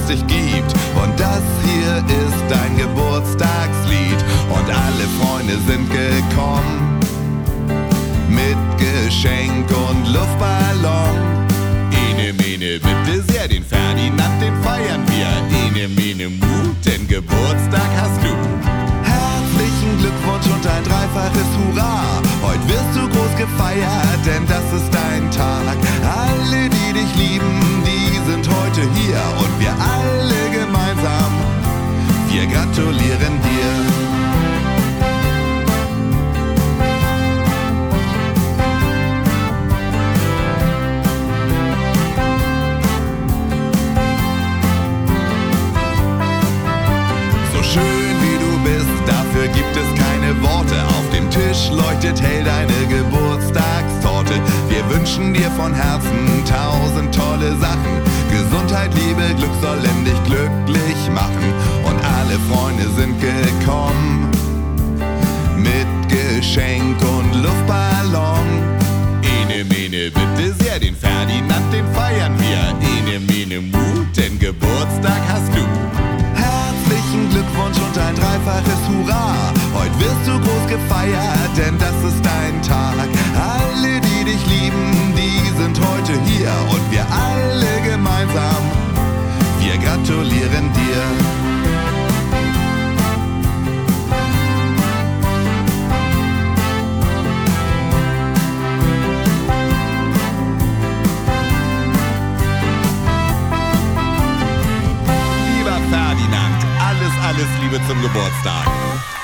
es dich gibt. Und das hier ist dein Geburtstagslied. Und alle Freunde sind gekommen mit Geschenk und Luftballon. Ene, mene, bitte sehr, den Ferdinand, den feiern wir. Ene, mene, Mut, denn Geburtstag hast du. Herzlichen Glückwunsch und ein dreifaches Hurra. Heute wirst du groß gefeiert, denn das ist dein Tag. Alle, die dich lieben, die sind heute hier. Und wir alle gemeinsam, wir gratulieren dir. Schön wie du bist, dafür gibt es keine Worte. Auf dem Tisch leuchtet hell deine Geburtstagstorte. Wir wünschen dir von Herzen 1000 tolle Sachen. Gesundheit, Liebe, Glück sollen dich glücklich machen. Und alle Freunde sind gekommen mit Geschenk und Luftballon. Ene, mene, bitte sehr, den Ferdinand, den feiern wir. Ene, mene, Mut, denn Geburtstag hast du. Herzlichen Glückwunsch und ein dreifaches Hurra. Heute wirst du groß gefeiert, denn das ist dein Tag. Alle, die dich lieben, die sind heute hier. Und wir alle gemeinsam, wir gratulieren dir. Ferdinand, alles Liebe zum Geburtstag.